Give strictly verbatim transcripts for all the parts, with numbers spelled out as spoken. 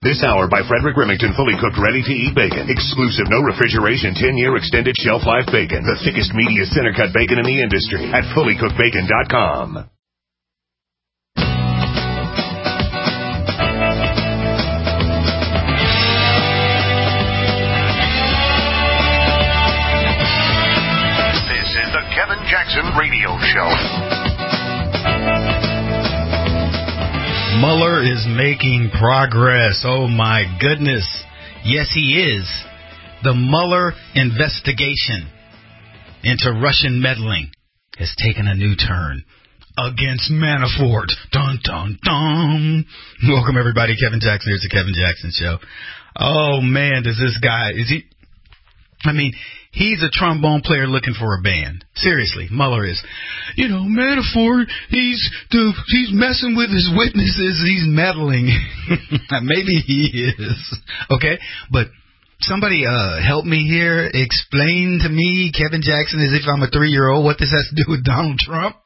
This hour by Frederick Remington, fully cooked, ready-to-eat bacon. Exclusive, no refrigeration, ten-year extended shelf life bacon. The thickest, meatiest, center-cut bacon in the industry at fully cooked bacon dot com. This is the Kevin Jackson Radio Show. Mueller is making progress. Oh, my goodness. Yes, he is. The Mueller investigation into Russian meddling has taken a new turn against Manafort. Dun, dun, dun. Welcome, everybody. Kevin Jackson. Here's the Kevin Jackson Show. Oh, man, does this guy, is he, I mean, he's a trombone player looking for a band. Seriously, Mueller is. You know, Manafort, he's the, he's messing with his witnesses. He's meddling. Maybe he is. Okay, but somebody uh, help me here. Explain to me, Kevin Jackson, as if I'm a three-year-old, what this has to do with Donald Trump.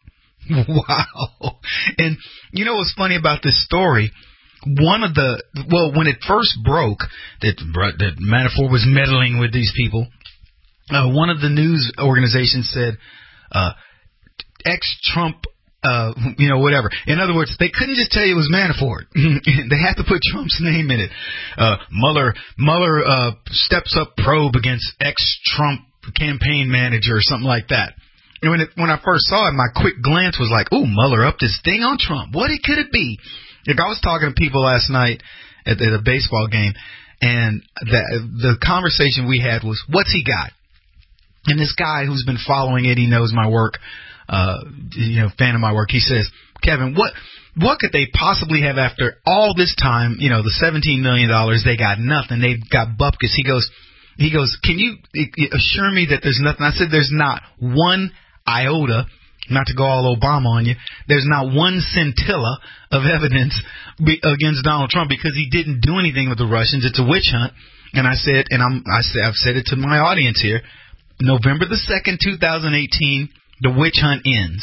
Wow. And you know what's funny about this story? One of the, well, when it first broke that, that Manafort was meddling with these people, Uh, one of the news organizations said, uh, ex-Trump, uh, you know, whatever. In other words, they couldn't just tell you it was Manafort. They had to put Trump's name in it. Uh, Mueller, Mueller, uh, steps up probe against ex-Trump campaign manager or something like that. And when it, when I first saw it, my quick glance was like, ooh, Mueller up this thing on Trump. What it could it be? Like, I was talking to people last night at, at a baseball game, and the, the conversation we had was, what's he got? And this guy who's been following it, he knows my work, uh, you know, fan of my work. He says, Kevin, what what could they possibly have after all this time? You know, the seventeen million dollars, they got nothing. They got bupkis. He goes, he goes, can you assure me that there's nothing? I said, there's not one iota, not to go all Obama on you, there's not one scintilla of evidence against Donald Trump because he didn't do anything with the Russians. It's a witch hunt. And I said, and I'm, I said, I've said it to my audience here. November the second, two thousand eighteen, the witch hunt ends.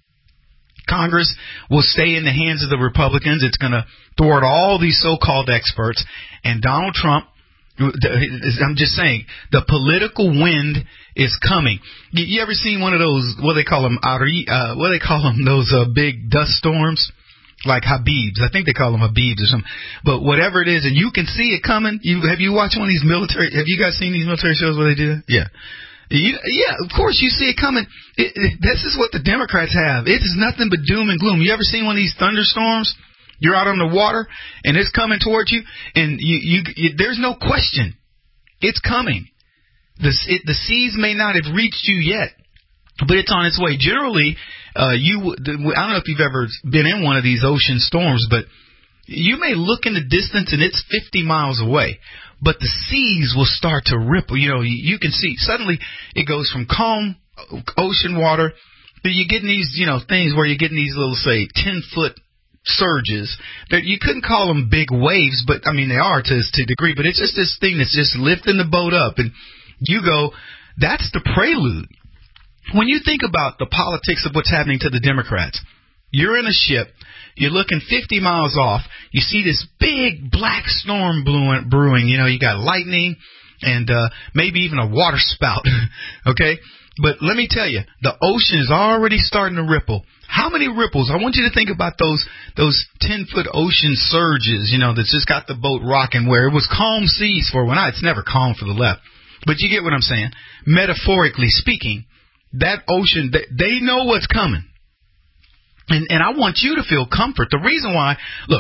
Congress will stay in the hands of the Republicans. It's going to thwart all these so-called experts. And Donald Trump, I'm just saying, the political wind is coming. You, you ever seen one of those, what they call them, outer, uh, what do they call them, those uh, big dust storms? Like Habibs. I think they call them Habibs or something. But whatever it is, and you can see it coming. You Have you watched one of these military, have you guys seen these military shows where they do that? Yeah. You, yeah, of course you see it coming. It, it, this is what the Democrats have. It is nothing but doom and gloom. You ever seen one of these thunderstorms? You're out on the water and it's coming towards you, and you, you, you there's no question, it's coming. The it, the seas may not have reached you yet, but it's on its way. Generally, uh, you I don't know if you've ever been in one of these ocean storms, but you may look in the distance and it's fifty miles away. But the seas will start to ripple. You know, you, you can see suddenly it goes from calm ocean water to you're getting these, you know, things where you're getting these little, say, ten foot surges. That you couldn't call them big waves, but I mean they are to to a degree. But it's just this thing that's just lifting the boat up, and you go, that's the prelude. When you think about the politics of what's happening to the Democrats, you're in a ship. You're looking fifty miles off. You see this big black storm brewing. brewing. You know, you got lightning and uh, maybe even a water spout. Okay? But let me tell you, the ocean is already starting to ripple. How many ripples? I want you to think about those those ten-foot ocean surges, you know, that's just got the boat rocking where it was calm seas for one. It's never calm for the left. But you get what I'm saying. Metaphorically speaking, that ocean, they, they know what's coming. And, and I want you to feel comfort. The reason why, look,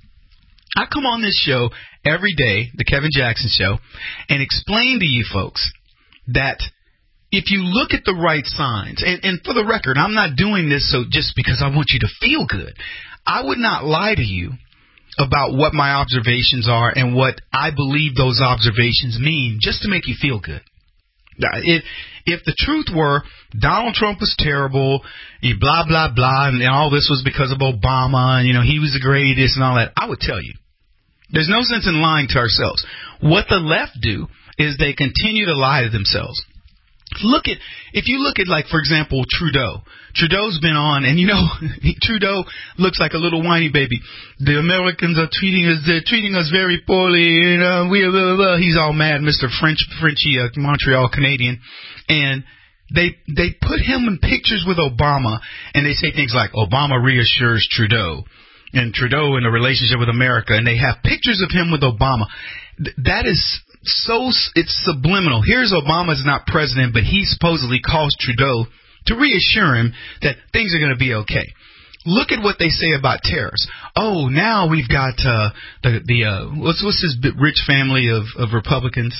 I come on this show every day, the Kevin Jackson Show, and explain to you folks that if you look at the right signs, and, and for the record, I'm not doing this so just because I want you to feel good. I would not lie to you about what my observations are and what I believe those observations mean just to make you feel good. If, if the truth were Donald Trump was terrible, he blah, blah, blah, and all this was because of Obama, and, you know, he was the greatest and all that, I would tell you. There's no sense in lying to ourselves. What the left do is they continue to lie to themselves. Look at, if you look at, like, for example, Trudeau. Trudeau's been on, and you know, Trudeau looks like a little whiny baby. The Americans are treating us, they're treating us very poorly, you know, we, blah, blah, blah. He's all mad, Mister French, Frenchy, uh, Montreal Canadian. And they, they put him in pictures with Obama, and they say things like, Obama reassures Trudeau, and Trudeau in a relationship with America, and they have pictures of him with Obama. Th- that is so, it's subliminal. Here's Obama's not president, but he supposedly calls Trudeau to reassure him that things are going to be okay. Look at what they say about tariffs. Oh, now we've got uh, the the uh, what's what's this rich family of, of Republicans,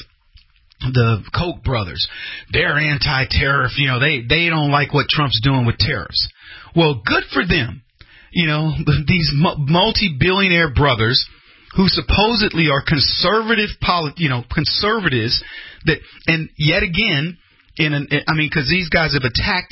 the Koch brothers. They're anti-tariff. You know, they they don't like what Trump's doing with tariffs. Well, good for them. You know, these multi-billionaire brothers who supposedly are conservative, poli- you know, conservatives that, and yet again, in an, I mean, because these guys have attacked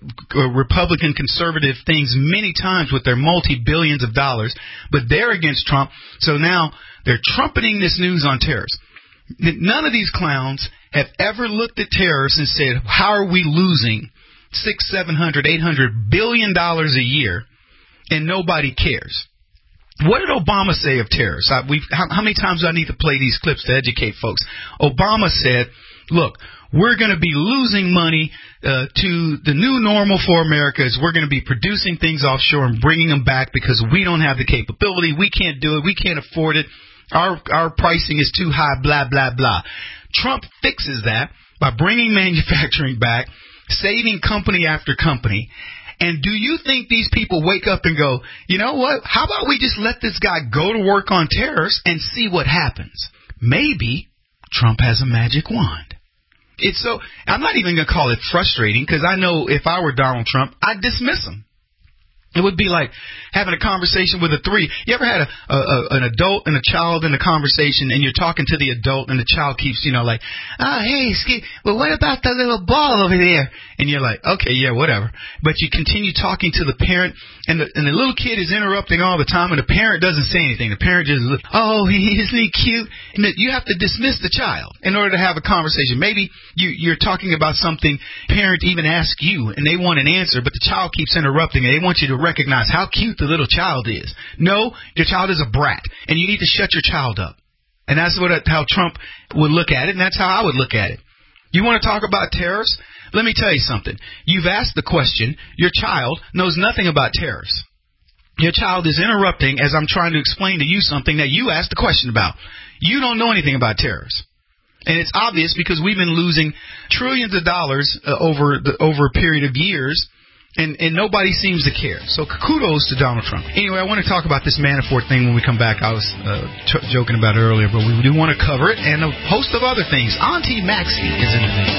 Republican conservative things many times with their multi-billions of dollars, but they're against Trump. So now they're trumpeting this news on tariffs. None of these clowns have ever looked at tariffs and said, how are we losing six, seven hundred, eight hundred billion dollars a year, and nobody cares? What did Obama say of tariffs? I, we've, how, how many times do I need to play these clips to educate folks? Obama said, look, we're going to be losing money uh, to the new normal for America is we're going to be producing things offshore and bringing them back because we don't have the capability. We can't do it. We can't afford it. Our, our pricing is too high, blah, blah, blah. Trump fixes that by bringing manufacturing back, saving company after company. And do you think these people wake up and go, you know what, how about we just let this guy go to work on tariffs and see what happens? Maybe Trump has a magic wand. It's so, I'm not even going to call it frustrating because I know if I were Donald Trump, I'd dismiss him. It would be like having a conversation with a three. You ever had a, a, a an adult and a child in a conversation, and you're talking to the adult, and the child keeps, you know, like, oh, hey, excuse, well, what about the little ball over there? And you're like, okay, yeah, whatever. But you continue talking to the parent, and the, and the little kid is interrupting all the time, and the parent doesn't say anything. The parent just, oh, isn't he cute? And you have to dismiss the child in order to have a conversation. Maybe you, you're talking about something, parent even asks you, and they want an answer, but the child keeps interrupting, and they want you to recognize how cute the little child is. No, your child is a brat, and you need to shut your child up. And that's what how Trump would look at it, and that's how I would look at it. You want to talk about tariffs? Let me tell you something. You've asked the question. Your child knows nothing about tariffs. Your child is interrupting as I'm trying to explain to you something that you asked the question about. You don't know anything about tariffs. And it's obvious because we've been losing trillions of dollars uh, over the, over a period of years. And, and nobody seems to care. So kudos to Donald Trump. Anyway, I want to talk about this Manafort thing when we come back. I was uh, ch- joking about it earlier, but we do want to cover it and a host of other things. Auntie Maxie is in the news.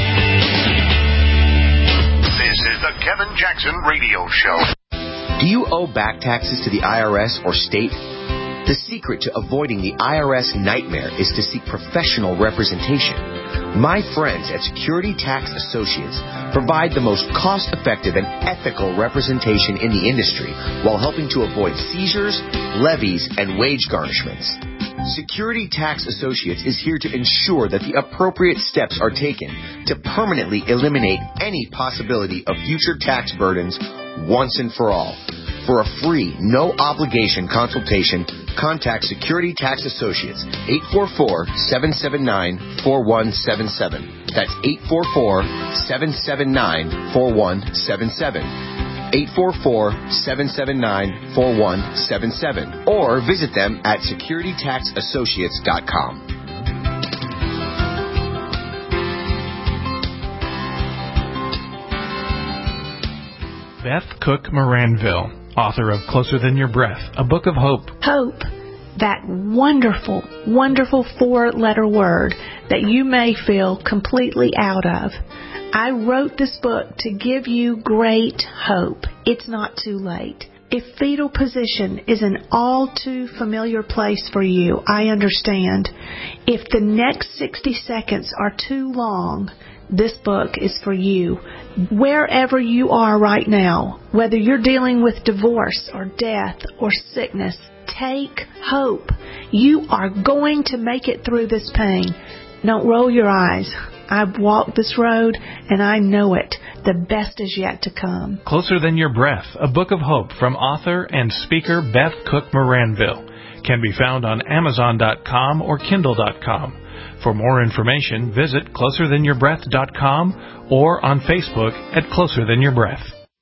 This is the Kevin Jackson Radio Show. Do you owe back taxes to the I R S or state? The secret to avoiding the I R S nightmare is to seek professional representation. My friends at Security Tax Associates provide the most cost-effective and ethical representation in the industry while helping to avoid seizures, levies, and wage garnishments. Security Tax Associates is here to ensure that the appropriate steps are taken to permanently eliminate any possibility of future tax burdens once and for all. For a free, no-obligation consultation, contact Security Tax Associates, eight four four, seven seven nine, four one seven seven. That's eight four four, seven seven nine, four one seven seven. eight four four, seven seven nine, four one seven seven. Or visit them at security tax associates dot com. Beth Cook Moranville, author of Closer Than Your Breath, a book of hope. Hope, that wonderful, wonderful four-letter word that you may feel completely out of. I wrote this book to give you great hope. It's not too late. If fetal position is an all too familiar place for you, I understand. If the next sixty seconds are too long, this book is for you. Wherever you are right now, whether you're dealing with divorce or death or sickness, take hope. You are going to make it through this pain. Don't roll your eyes. I've walked this road, and I know it. The best is yet to come. Closer Than Your Breath, a book of hope from author and speaker Beth Cook Moranville, can be found on Amazon dot com or Kindle dot com. For more information, visit closer than your breath dot com or on Facebook at Closer Than Your Breath.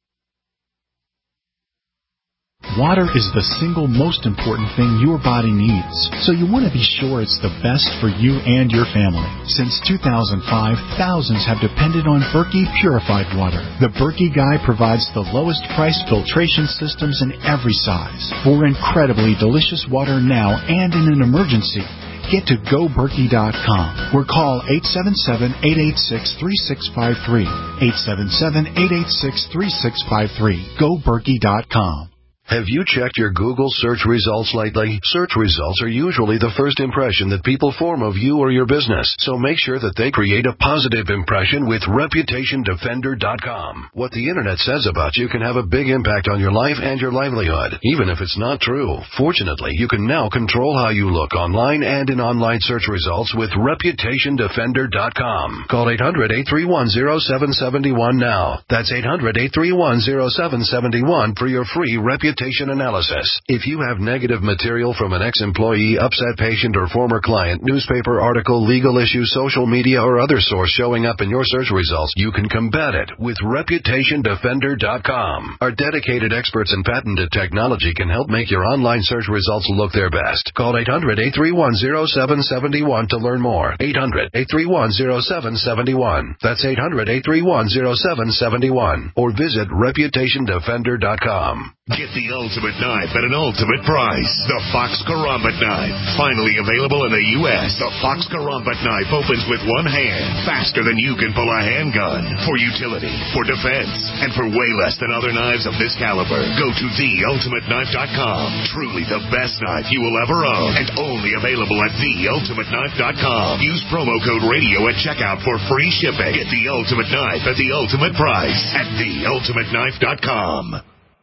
Water is the single most important thing your body needs, so you want to be sure it's the best for you and your family. Since two thousand five, thousands have depended on Berkey purified water. The Berkey Guy provides the lowest price filtration systems in every size. For incredibly delicious water now and in an emergency, get to go berkey dot com or call eight seven seven, eight eight six, three six five three. eight seven seven, eight eight six, three six five three. go berkey dot com. Have you checked your Google search results lately? Search results are usually the first impression that people form of you or your business, so make sure that they create a positive impression with reputation defender dot com. What the internet says about you can have a big impact on your life and your livelihood, even if it's not true. Fortunately, you can now control how you look online and in online search results with reputation defender dot com. Call eight hundred, eight three one, zero seven seven one now. That's eight hundred, eight three one, zero seven seven one for your free reputation analysis. If you have negative material from an ex-employee, upset patient, or former client, newspaper article, legal issue, social media, or other source showing up in your search results, you can combat it with reputation defender dot com. Our dedicated experts in patented technology can help make your online search results look their best. Call eight hundred, eight three one, zero seven seven one to learn more. eight hundred, eight three one, zero seven seven one. That's eight hundred, eight three one, zero seven seven one. Or visit reputation defender dot com. Get the ultimate knife at an ultimate price. The Fox Karambit knife. Finally available in the U S The Fox Karambit knife opens with one hand, faster than you can pull a handgun. For utility, for defense, and for way less than other knives of this caliber. Go to the ultimate knife dot com. Truly the best knife you will ever own, and only available at the ultimate knife dot com. Use promo code radio at checkout for free shipping. Get the ultimate knife at the ultimate price at the ultimate knife dot com.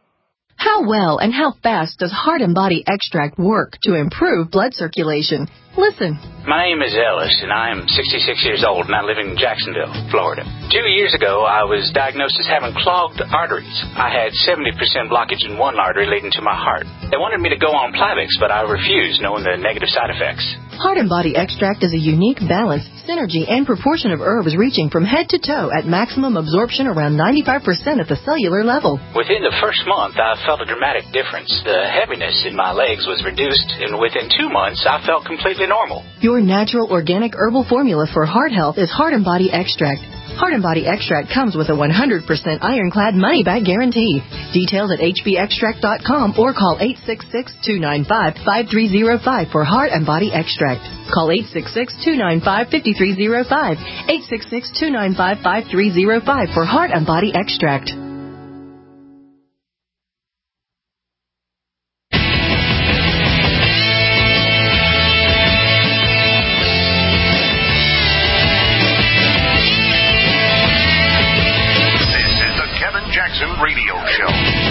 How well and how fast does Heart and Body Extract work to improve blood circulation? Listen. My name is Ellis, and I am sixty-six years old, and I live in Jacksonville, Florida. Two years ago, I was diagnosed as having clogged arteries. I had seventy percent blockage in one artery leading to my heart. They wanted me to go on Plavix, but I refused, knowing the negative side effects. Heart and Body Extract is a unique balance, synergy, and proportion of herbs reaching from head to toe at maximum absorption around ninety-five percent at the cellular level. Within the first month, I felt a dramatic difference. The heaviness in my legs was reduced, and within two months, I felt completely normal. Your natural organic herbal formula for heart health is Heart and Body Extract. Heart and Body Extract comes with a one hundred percent ironclad money-back guarantee. Details at h b extract dot com or call eight six six, two nine five, five three zero five for Heart and Body Extract. Call eight six six, two nine five, five three zero five, eight six six, two nine five, five three zero five for Heart and Body Extract. Radio Show.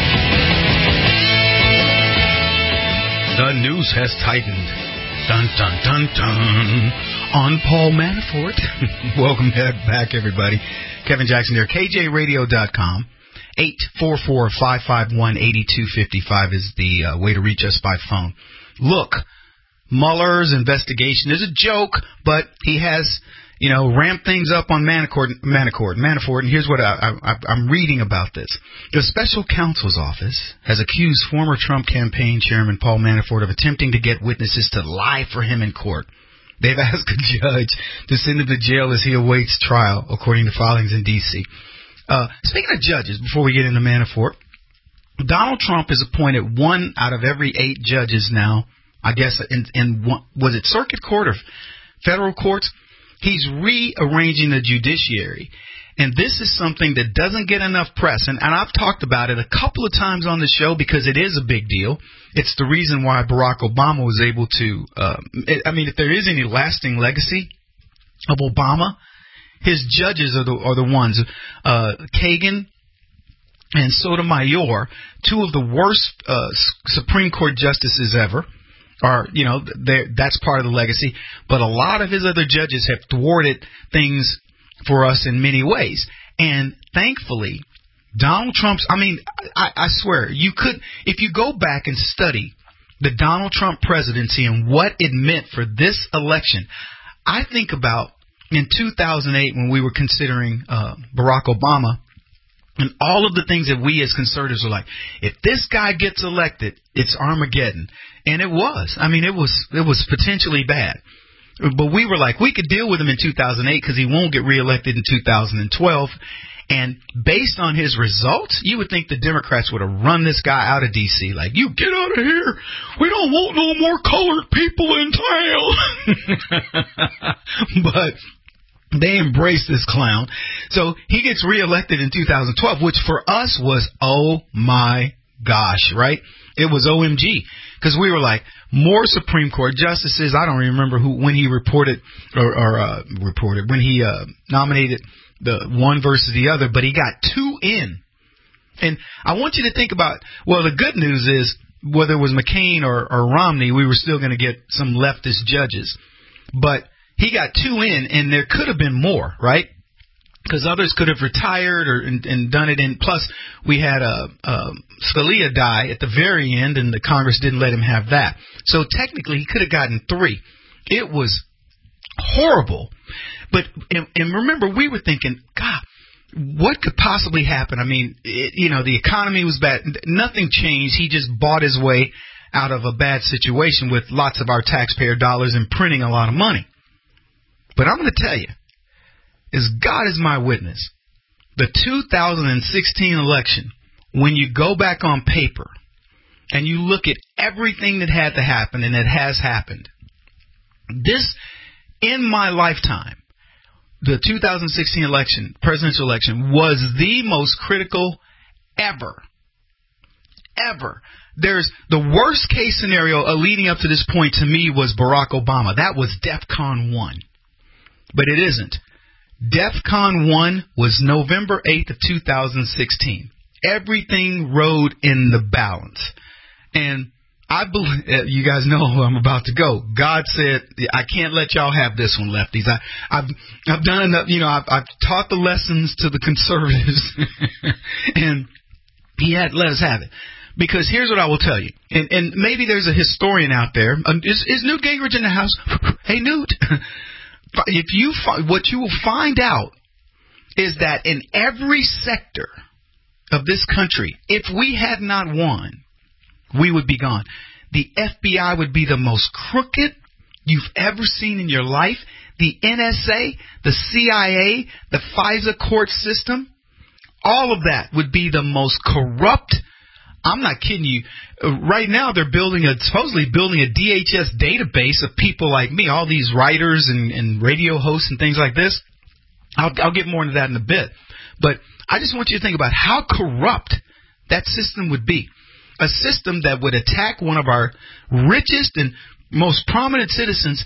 The news has tightened. Dun, dun, dun, dun. On Paul Manafort. Welcome back, everybody. Kevin Jackson here. K J radio dot com. eight four four, five five one, eight two five five is the uh, way to reach us by phone. Look, Mueller's investigation is a joke, but he has... You know, ramp things up on Manafort, Manafort, Manafort, and here's what I, I, I'm reading about this. The special counsel's office has accused former Trump campaign chairman Paul Manafort of attempting to get witnesses to lie for him in court. They've asked a judge to send him to jail as he awaits trial, according to filings in D C Uh, speaking of judges, before we get into Manafort, Donald Trump has appointed one out of every eight judges now, I guess, in, in one, was it circuit court or federal courts? He's rearranging the judiciary, and this is something that doesn't get enough press, and, and I've talked about it a couple of times on the show because it is a big deal. It's the reason why Barack Obama was able to, uh, it, I mean, if there is any lasting legacy of Obama, his judges are the, are the ones, uh, Kagan and Sotomayor, two of the worst uh, Supreme Court justices ever. Are, you know, that's part of the legacy. But a lot of his other judges have thwarted things for us in many ways. And thankfully, Donald Trump's, I mean, I, I swear, you could, if you go back and study the Donald Trump presidency and what it meant for this election, I think about in two thousand eight when we were considering uh, Barack Obama and all of the things that we as conservatives were like, if this guy gets elected, it's Armageddon. And it was. I mean, it was it was potentially bad. But we were like, we could deal with him in two thousand eight because he won't get reelected in two thousand twelve. And based on his results, you would think the Democrats would have run this guy out of D C. Like, you get out of here. We don't want no more colored people in town. But they embraced this clown. So he gets reelected in two thousand twelve, which for us was, oh, my gosh, right? It was O M G, because we were like, more Supreme Court justices. I don't remember who when he reported or, or uh, reported when he uh, nominated the one versus the other, but he got two in. And I want you to think about, well, the good news is whether it was McCain or, or Romney, we were still going to get some leftist judges. But he got two in, and there could have been more, right? Because others could have retired or and, and done it in. Plus, we had a, a Scalia die at the very end, and the Congress didn't let him have that. So technically, he could have gotten three. It was horrible. But and, and remember, we were thinking, God, what could possibly happen? I mean, it, you know, the economy was bad. Nothing changed. He just bought his way out of a bad situation with lots of our taxpayer dollars and printing a lot of money. But I'm going to tell you, as God is my witness, the two thousand sixteen election, when you go back on paper and you look at everything that had to happen and it has happened, this, in my lifetime, the two thousand sixteen election, presidential election, was the most critical ever. Ever. There's the worst case scenario uh, leading up to this point to me was Barack Obama. That was DEFCON one. But it isn't. DEFCON one was November eighth of two thousand sixteen. Everything rode in the balance. And I believe, you guys know who I'm about to go. God said, I can't let y'all have this one, lefties. I, I've, I've done enough, you know, I've, I've taught the lessons to the conservatives, and he had let us have it. Because here's what I will tell you, and, and maybe there's a historian out there. Um, is, is Newt Gingrich in the house? Hey, Newt. If you what you will find out is that in every sector of this country, if we had not won, we would be gone. The F B I would be the most crooked you've ever seen in your life. The N S A, the C I A, the FISA court system, all of that would be the most corrupt. I'm not kidding you. Right now, they're building a supposedly building a D H S database of people like me, all these writers and, and radio hosts and things like this. I'll, I'll get more into that in a bit. But I just want you to think about how corrupt that system would be. A system that would attack one of our richest and most prominent citizens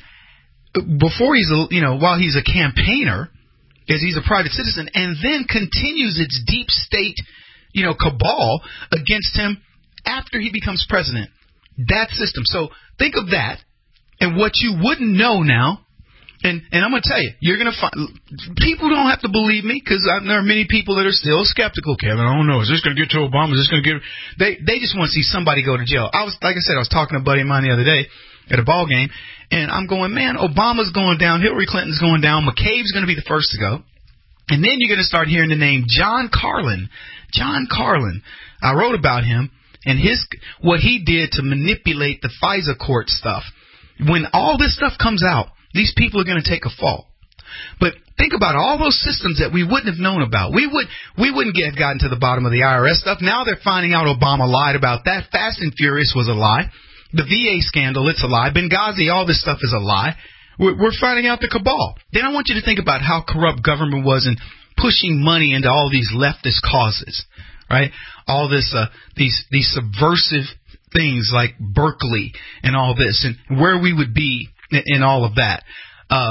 before he's, a, you know, while he's a campaigner, as he's a private citizen, and then continues its deep state, you know, cabal against him after he becomes president. That system. So think of that and what you wouldn't know now. And, and I'm going to tell you, you're going to find people don't have to believe me because there are many people that are still skeptical. Kevin, I don't know. Is this going to get to Obama? Is this going to get? They they just want to see somebody go to jail. I was like I said, I was talking to a buddy of mine the other day at a ball game, and I'm going, man, Obama's going down, Hillary Clinton's going down, McCabe's going to be the first to go, and then you're going to start hearing the name John Carlin. John Carlin. I wrote about him and his what he did to manipulate the FISA court stuff. When all this stuff comes out, these people are going to take a fall. But think about all those systems that we wouldn't have known about. We would we wouldn't get gotten to the bottom of the I R S stuff. Now they're finding out Obama lied about that. Fast and Furious was a lie. The V A scandal, it's a lie. Benghazi, all this stuff is a lie. We're, we're finding out the cabal. Then I want you to think about how corrupt government was in pushing money into all these leftist causes, right? All this, uh, these these subversive things like Berkeley and all this, and where we would be in, in all of that. Uh,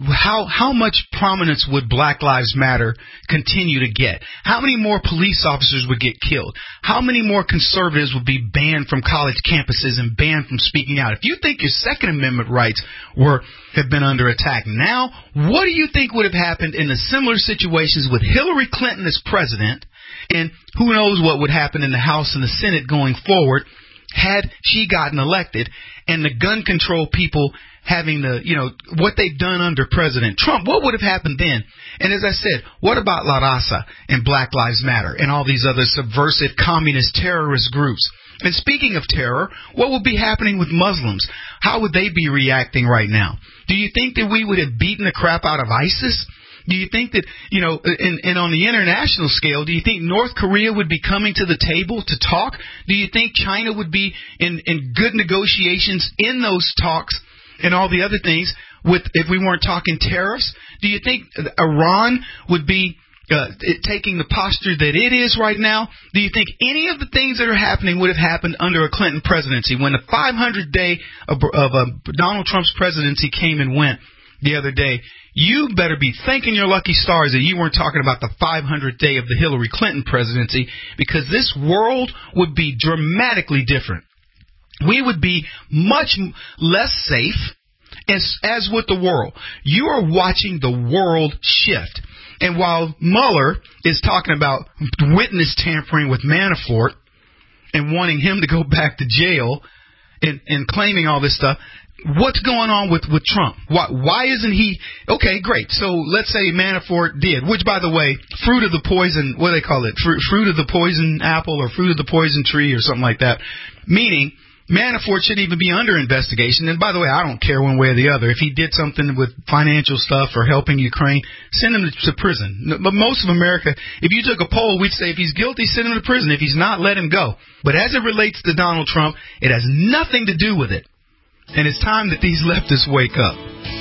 how how much prominence would Black Lives Matter continue to get? How many more police officers would get killed? How many more conservatives would be banned from college campuses and banned from speaking out? If you think your Second Amendment rights were have been under attack now, what do you think would have happened in the similar situations with Hillary Clinton as president? And who knows what would happen in the House and the Senate going forward had she gotten elected, and the gun control people having the, you know, what they've done under President Trump. What would have happened then? And as I said, what about La Raza and Black Lives Matter and all these other subversive communist terrorist groups? And speaking of terror, what would be happening with Muslims? How would they be reacting right now? Do you think that we would have beaten the crap out of ISIS? Do you think that, you know, and, and on the international scale, do you think North Korea would be coming to the table to talk? Do you think China would be in, in good negotiations in those talks and all the other things with if we weren't talking tariffs? Do you think Iran would be uh, taking the posture that it is right now? Do you think any of the things that are happening would have happened under a Clinton presidency when the five hundred day of, of uh, Donald Trump's presidency came and went the other day? You better be thanking your lucky stars that you weren't talking about the five hundredth day of the Hillary Clinton presidency, because this world would be dramatically different. We would be much less safe as, as with the world. You are watching the world shift. And while Mueller is talking about witness tampering with Manafort and wanting him to go back to jail and, and claiming all this stuff, what's going on with, with Trump? Why, why isn't he? Okay, great. So let's say Manafort did, which, by the way, fruit of the poison, what do they call it? Fruit, fruit of the poison apple or fruit of the poison tree or something like that. Meaning Manafort shouldn't even be under investigation. And by the way, I don't care one way or the other. If he did something with financial stuff or helping Ukraine, send him to prison. But most of America, if you took a poll, we'd say if he's guilty, send him to prison. If he's not, let him go. But as it relates to Donald Trump, it has nothing to do with it. And it's time that these leftists wake up.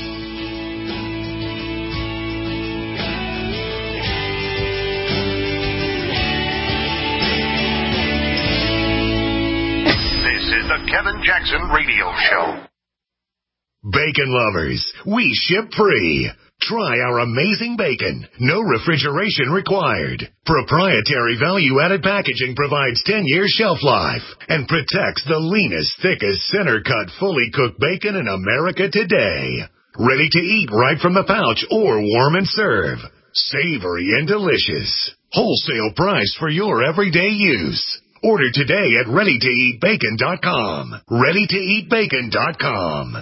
This is the Kevin Jackson Radio Show. Bacon lovers, we ship free. Try our amazing bacon. No refrigeration required. Proprietary value-added packaging provides ten years shelf life and protects the leanest, thickest, center-cut, fully cooked bacon in America today. Ready to eat right from the pouch or warm and serve. Savory and delicious. Wholesale price for your everyday use. Order today at ready to eat bacon dot com. ready to eat bacon dot com.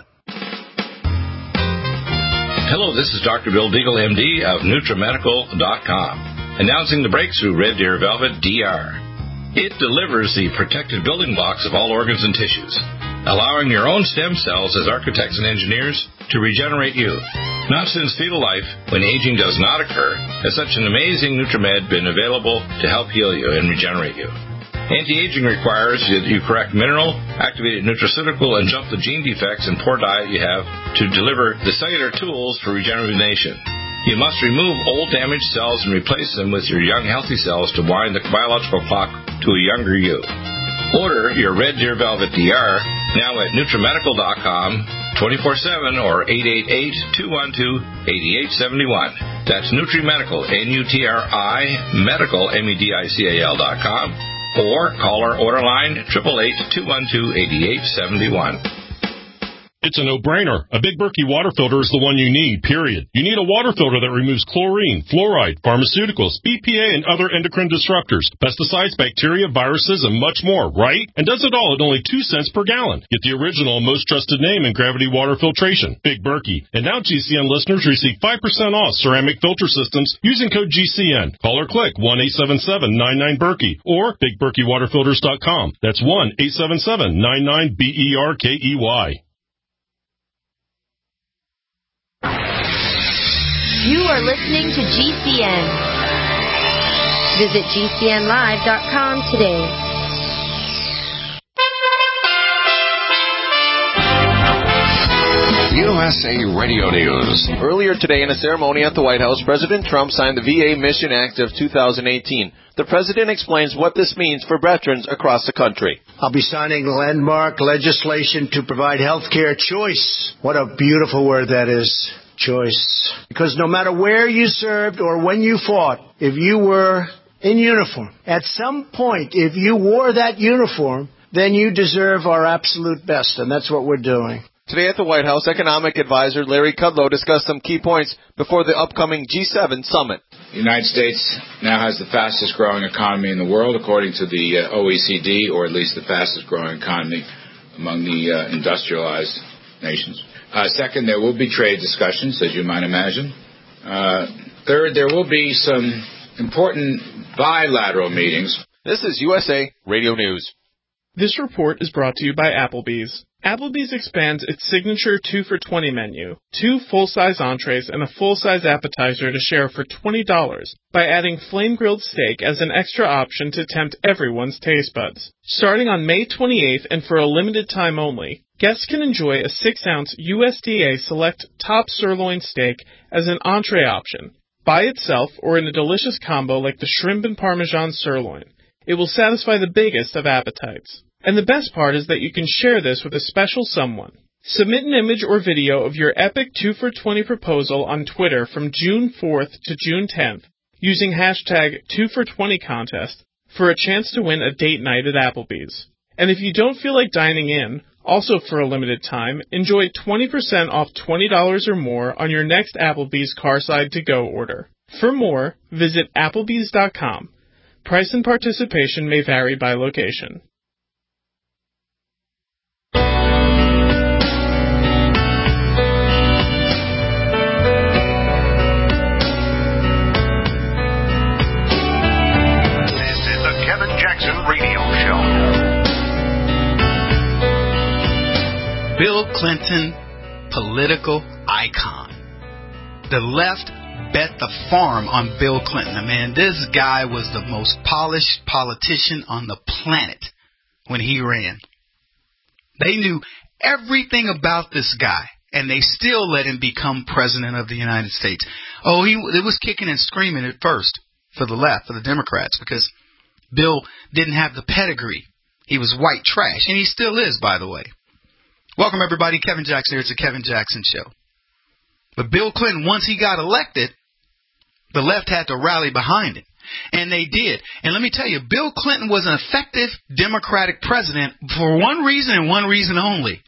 Hello, this is Doctor Bill Deagle, M D of NutriMedical dot com, announcing the breakthrough Red Deer Velvet D R. It delivers the protected building blocks of all organs and tissues, allowing your own stem cells as architects and engineers to regenerate you. Not since fetal life, when aging does not occur, has such an amazing NutriMed been available to help heal you and regenerate you. Anti-aging requires that you correct mineral, activated nutraceutical, and jump the gene defects and poor diet you have to deliver the cellular tools for rejuvenation. You must remove old damaged cells and replace them with your young healthy cells to wind the biological clock to a younger you. Order your Red Deer Velvet D R now at NutriMedical dot com, twenty-four seven or eight eight eight, two one two, eight eight seven one. That's NutriMedical, N U T R I, medical, M E D I C A L dot com. Or call our order line, eight eight eight, two one two, eight eight seven one. It's a no-brainer. A Big Berkey water filter is the one you need, period. You need a water filter that removes chlorine, fluoride, pharmaceuticals, B P A, and other endocrine disruptors, pesticides, bacteria, viruses, and much more, right? And does it all at only two cents per gallon. Get the original and most trusted name in gravity water filtration, Big Berkey. And now G C N listeners receive five percent off ceramic filter systems using code G C N. Call or click one eight seven seven, nine nine, Berkey or big berkey water filters dot com. That's one eight seven seven, nine nine, B E R K E Y. You are listening to G C N. Visit G C N live dot com today. You U S A Radio News. Earlier today in a ceremony at the White House, President Trump signed the V A Mission Act of two thousand eighteen. The president explains what this means for veterans across the country. I'll be signing landmark legislation to provide health care choice. What a beautiful word that is, choice. Because no matter where you served or when you fought, if you were in uniform, at some point, if you wore that uniform, then you deserve our absolute best, and that's what we're doing. Today at the White House, economic advisor Larry Kudlow discussed some key points before the upcoming G seven summit. The United States now has the fastest growing economy in the world, according to the uh, O E C D, or at least the fastest growing economy among the uh, industrialized nations. Uh, second, there will be trade discussions, as you might imagine. Uh, third, there will be some important bilateral meetings. This is U S A Radio News. This report is brought to you by Applebee's. Applebee's expands its signature two for twenty menu, two full-size entrees and a full-size appetizer to share for twenty dollars by adding flame-grilled steak as an extra option to tempt everyone's taste buds. Starting on May twenty-eighth and for a limited time only, guests can enjoy a six ounce U S D A Select top sirloin steak as an entree option, by itself or in a delicious combo like the shrimp and Parmesan sirloin. It will satisfy the biggest of appetites. And the best part is that you can share this with a special someone. Submit an image or video of your epic two for twenty proposal on Twitter from June fourth to June tenth using hashtag two for twenty contest for a chance to win a date night at Applebee's. And if you don't feel like dining in, also for a limited time, enjoy twenty percent off twenty dollars or more on your next Applebee's Carside to Go order. For more, visit applebees dot com. Price and participation may vary by location. Radio Show. Bill Clinton, political icon. The left bet the farm on Bill Clinton. I mean, this guy was the most polished politician on the planet when he ran. They knew everything about this guy, and they still let him become president of the United States. Oh, he it was kicking and screaming at first for the left, for the Democrats, because Bill didn't have the pedigree. He was white trash, and he still is, by the way. Welcome, everybody. Kevin Jackson here. It's the Kevin Jackson Show. But Bill Clinton, once he got elected, the left had to rally behind him, and they did. And let me tell you, Bill Clinton was an effective Democratic president for one reason and one reason only.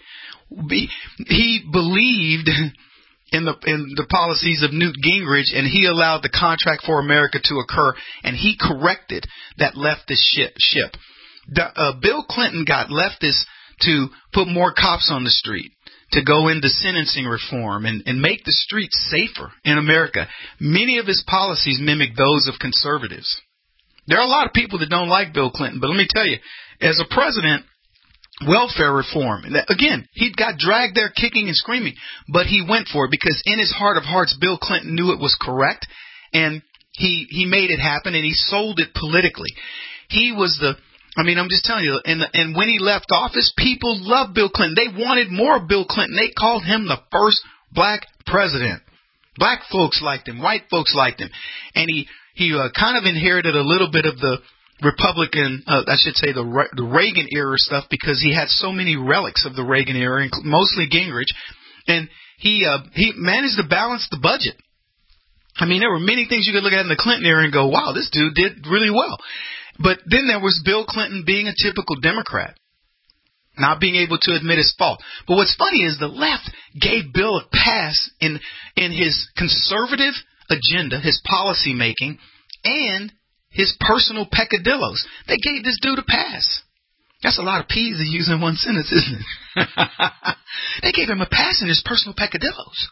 He believed in the in the policies of Newt Gingrich, and he allowed the Contract for America to occur, and he corrected that leftist ship. ship. The, uh, Bill Clinton got leftists to put more cops on the street, to go into sentencing reform and, and make the streets safer in America. Many of his policies mimic those of conservatives. There are a lot of people that don't like Bill Clinton, but let me tell you, as a president, welfare reform. Again, he got dragged there kicking and screaming, but he went for it because in his heart of hearts, Bill Clinton knew it was correct, and he he made it happen, and he sold it politically. He was the, I mean, I'm just telling you, and, the, and when he left office, people loved Bill Clinton. They wanted more of Bill Clinton. They called him the first black president. Black folks liked him. White folks liked him. And he, he uh, kind of inherited a little bit of the Republican, uh, I should say the Re- the Reagan era stuff, because he had so many relics of the Reagan era, mostly Gingrich, and he uh, he managed to balance the budget. I mean, there were many things you could look at in the Clinton era and go, wow, this dude did really well. But then there was Bill Clinton being a typical Democrat, not being able to admit his fault. But what's funny is the left gave Bill a pass in in his conservative agenda, his policy making, and his personal peccadillos. They gave this dude a pass. That's a lot of P's to use in one sentence, isn't it? They gave him a pass in his personal peccadillos.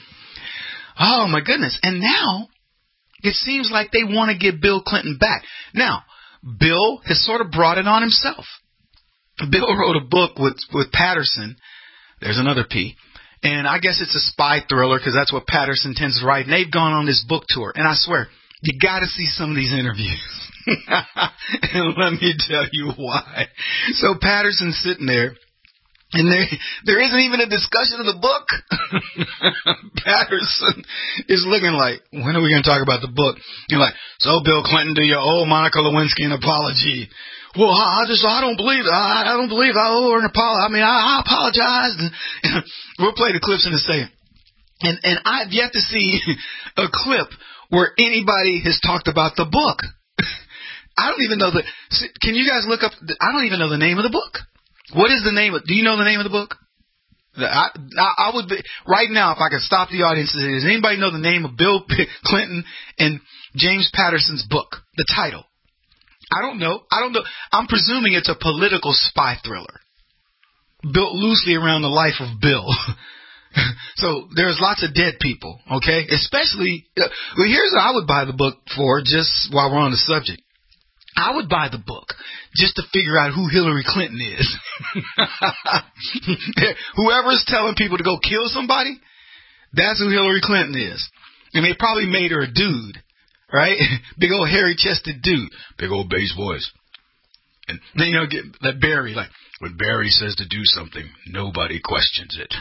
Oh, my goodness. And now it seems like they want to get Bill Clinton back. Now, Bill has sort of brought it on himself. Bill wrote a book with, with Patterson. There's another P. And I guess it's a spy thriller because that's what Patterson tends to write. And they've gone on this book tour. And I swear, you got to see some of these interviews. And let me tell you why. So Patterson's sitting there, And there, there isn't even a discussion of the book. Patterson is looking like, when are we going to talk about the book? You're like, so Bill Clinton, do you owe Monica Lewinsky an apology? Well, I, I just, I don't believe, I, I don't believe I owe her an apology. I mean, I, I apologize. We'll play the clips in a second. And, and I've yet to see a clip where anybody has talked about the book. I don't even know the, can you guys look up, I don't even know the name of the book. What is the name of, do you know the name of the book? I, I, I would be, right now, if I could stop the audience, does anybody know the name of Bill Clinton and James Patterson's book? The title. I don't know. I don't know. I'm presuming it's a political spy thriller built loosely around the life of Bill. So there's lots of dead people, okay? Especially, uh, well, here's what I would buy the book for, just while we're on the subject. I would buy the book just to figure out who Hillary Clinton is. Whoever's telling people to go kill somebody, that's who Hillary Clinton is. And they probably made her a dude, right? Big old hairy-chested dude. Big old bass voice. And then, you know, get that Barry, like, when Barry says to do something, nobody questions it.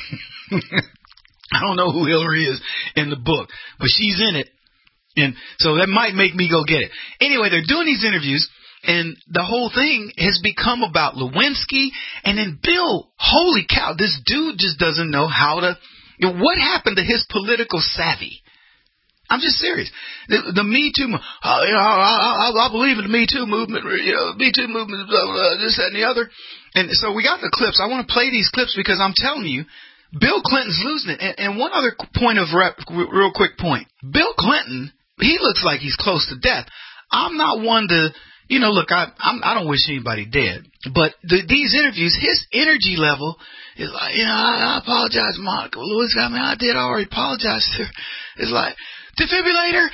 I don't know who Hillary is in the book, but she's in it. And so that might make me go get it. Anyway, they're doing these interviews, and the whole thing has become about Lewinsky. And then Bill, holy cow, this dude just doesn't know how to, you know, what happened to his political savvy? I'm just serious. The, the Me Too, uh, you know, I, I, I believe in the Me Too movement, you know, Me Too movement, blah, blah, this, that, and the other. And so we got the clips. I want to play these clips because I'm telling you, Bill Clinton's losing it. And, and one other point of rep, real quick point. Bill Clinton, he looks like he's close to death. I'm not one to, you know, look, I I'm, I don't wish anybody dead. But the, these interviews, his energy level is like, you know, I, I apologize, Monica Lewinsky. I mean, I did already apologize to her. It's like, defibrillator.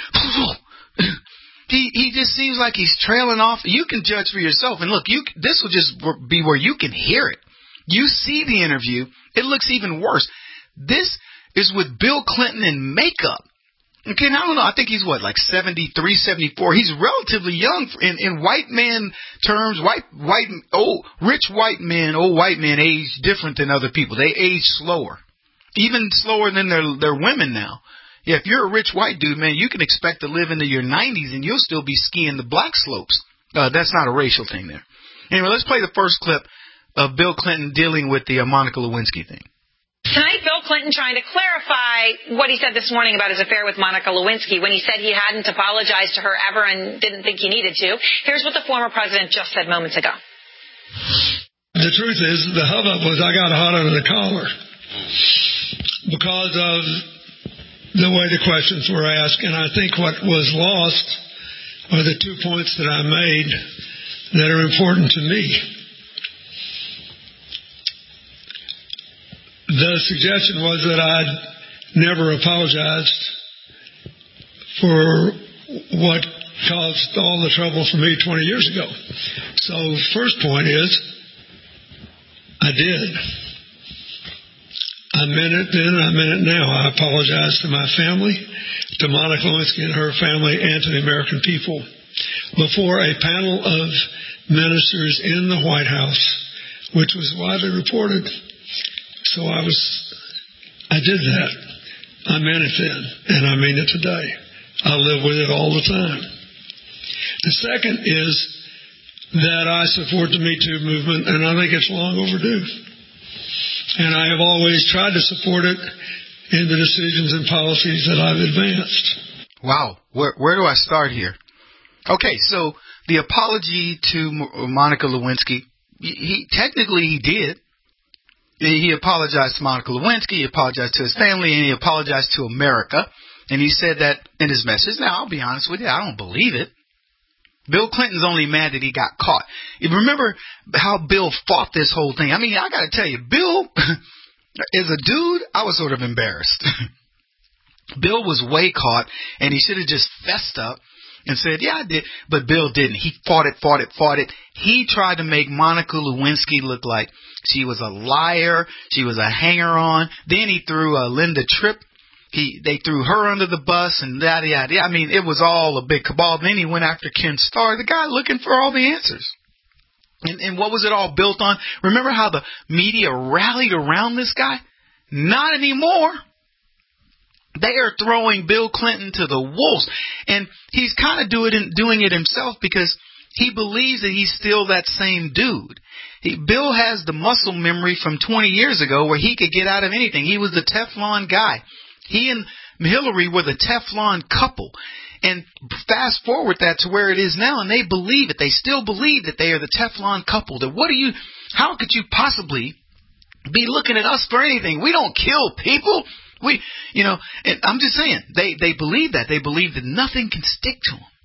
he he just seems like he's trailing off. You can judge for yourself. And look, you this will just be where you can hear it. You see the interview. It looks even worse. This is with Bill Clinton in makeup. Okay, now I don't know. I think he's what, like seventy-three, seventy-four. He's relatively young in, in white man terms. White, white, old, rich white men, old white men age different than other people. They age slower, even slower than their their women now. Yeah, if you're a rich white dude, man, you can expect to live into your nineties and you'll still be skiing the black slopes. Uh, that's not a racial thing there. Anyway, let's play the first clip of Bill Clinton dealing with the uh, Monica Lewinsky thing. Tonight, Bill Clinton trying to clarify what he said this morning about his affair with Monica Lewinsky when he said he hadn't apologized to her ever and didn't think he needed to. Here's what the former president just said moments ago. The truth is, the hubbub was I got hot under the collar because of the way the questions were asked. And I think what was lost are the two points that I made that are important to me. The suggestion was that I'd never apologized for what caused all the trouble for me twenty years ago. So first point is, I did. I meant it then, I meant it now. I apologize to my family, to Monica Lewinsky and her family, and to the American people before a panel of ministers in the White House, which was widely reported. So I was, I did that. I meant it then, and I mean it today. I live with it all the time. The second is that I support the Me Too movement, and I think it's long overdue. And I have always tried to support it in the decisions and policies that I've advanced. Wow. Where, where do I start here? Okay, so the apology to Monica Lewinsky, he technically he did. He apologized to Monica Lewinsky, he apologized to his family, and he apologized to America. And he said that in his message. Now, I'll be honest with you, I don't believe it. Bill Clinton's only mad that he got caught. You remember how Bill fought this whole thing? I mean, I got to tell you, Bill, as a dude, I was sort of embarrassed. Bill was way caught, and he should have just fessed up and said, yeah, I did. But Bill didn't. He fought it, fought it, fought it. He tried to make Monica Lewinsky look like she was a liar. She was a hanger-on. Then he threw uh, Linda Tripp. He They threw her under the bus and yada, yada. I mean, it was all a big cabal. Then he went after Ken Starr, the guy looking for all the answers. And, and what was it all built on? Remember how the media rallied around this guy? Not anymore. They are throwing Bill Clinton to the wolves. And he's kind of do it in, doing it himself because he believes that he's still that same dude. He, Bill has the muscle memory from twenty years ago where he could get out of anything. He was the Teflon guy. He and Hillary were the Teflon couple. And fast forward that to where it is now, and they believe it. They still believe that they are the Teflon couple. That what do you, how could you possibly be looking at us for anything? We don't kill people. We, you know, and I'm just saying, they, they believe that. They believe that nothing can stick to them.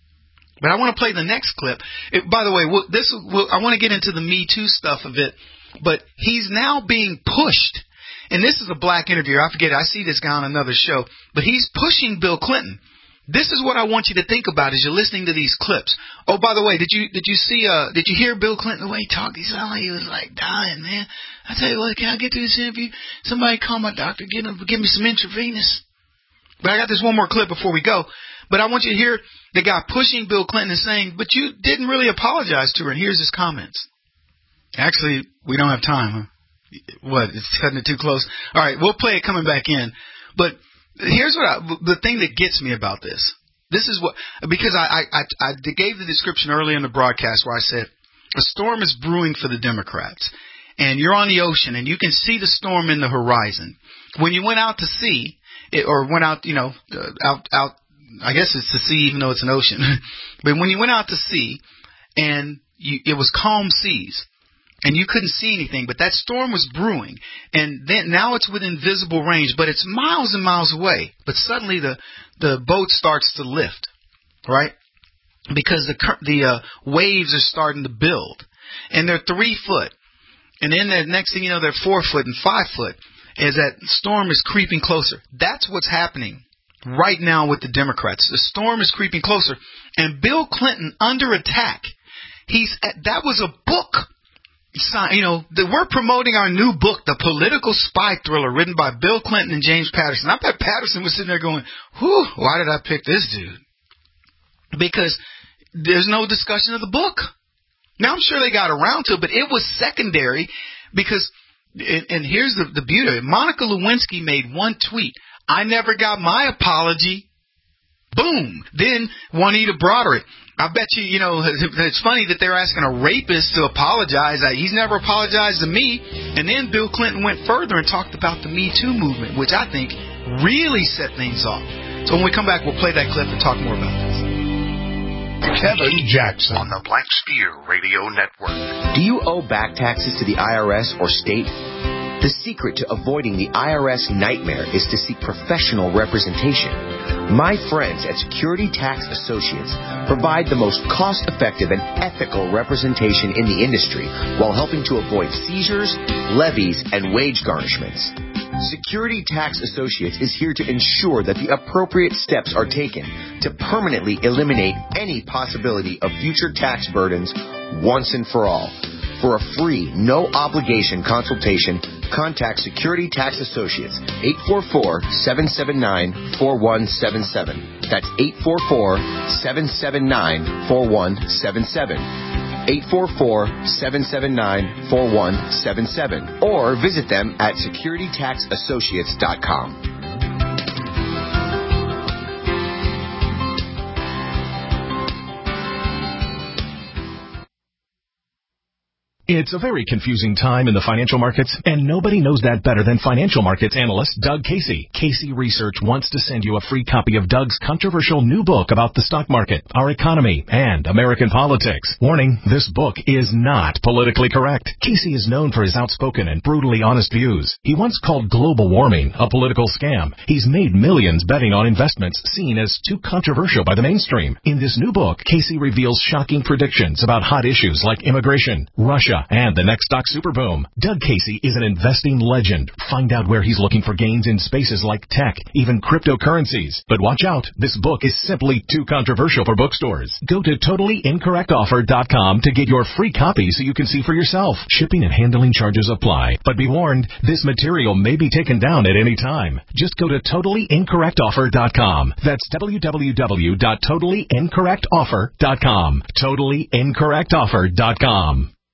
But I want to play the next clip. It, by the way, we'll, this we'll, I want to get into the Me Too stuff of it. But he's now being pushed. And this is a black interviewer. I forget. I see this guy on another show. But he's pushing Bill Clinton. This is what I want you to think about as you're listening to these clips. Oh, by the way, did you did you see uh did you hear Bill Clinton the way he talked? He sounded like he was like dying, man. I tell you what, can I get through this interview? Somebody call my doctor, get him, give me some intravenous. But I got this one more clip before we go. But I want you to hear the guy pushing Bill Clinton and saying, but you didn't really apologize to her. And here's his comments. Actually, we don't have time, huh? What, it's cutting it too close? All right, we'll play it coming back in. But here's what I, the thing that gets me about this. This is what, because I, I, I gave the description early in the broadcast where I said, a storm is brewing for the Democrats. And you're on the ocean and you can see the storm in the horizon. When you went out to sea, it, or went out, you know, uh, out, out, I guess it's to sea even though it's an ocean. But when you went out to sea and you, it was calm seas, and you couldn't see anything, but that storm was brewing, and then now it's within visible range, but it's miles and miles away. But suddenly the the boat starts to lift, right? Because the the uh, waves are starting to build, and they're three foot, and then the next thing you know, they're four foot and five foot as that storm is creeping closer. That's what's happening right now with the Democrats. The storm is creeping closer, and Bill Clinton under attack. He's that was a book. You know, we're promoting our new book, The Political Spy Thriller, written by Bill Clinton and James Patterson. I bet Patterson was sitting there going, whew, why did I pick this dude? Because there's no discussion of the book. Now, I'm sure they got around to it, but it was secondary because, and, and here's the, the beauty of it. Monica Lewinsky made one tweet. I never got my apology. Boom. Then Juanita Broderick. I bet you, you know, it's funny that they're asking a rapist to apologize. He's never apologized to me. And then Bill Clinton went further and talked about the Me Too movement, which I think really set things off. So when we come back, we'll play that clip and talk more about this. Kevin Jackson on the Black Spear Radio Network. Do you owe back taxes to the I R S or state? The secret to avoiding the I R S nightmare is to seek professional representation. My friends at Security Tax Associates provide the most cost-effective and ethical representation in the industry while helping to avoid seizures, levies, and wage garnishments. Security Tax Associates is here to ensure that the appropriate steps are taken to permanently eliminate any possibility of future tax burdens once and for all. For a free, no-obligation consultation, contact Security Tax Associates, eight four four, seven seven nine, four one seven seven. That's eight four four, seven seven nine, four one seven seven. eight four four, seven seven nine, four one seven seven. Or visit them at security tax associates dot com. It's a very confusing time in the financial markets, and nobody knows that better than financial markets analyst Doug Casey. Casey Research wants to send you a free copy of Doug's controversial new book about the stock market, our economy, and American politics. Warning, this book is not politically correct. Casey is known for his outspoken and brutally honest views. He once called global warming a political scam. He's made millions betting on investments seen as too controversial by the mainstream. In this new book, Casey reveals shocking predictions about hot issues like immigration, Russia, and the next stock superboom. Doug Casey is an investing legend. Find out where he's looking for gains in spaces like tech, even cryptocurrencies. But watch out, this book is simply too controversial for bookstores. Go to totally incorrect offer dot com to get your free copy so you can see for yourself. Shipping and handling charges apply. But be warned, this material may be taken down at any time. Just go to totally incorrect offer dot com. That's w w w dot totally incorrect offer dot com. totally incorrect offer dot com.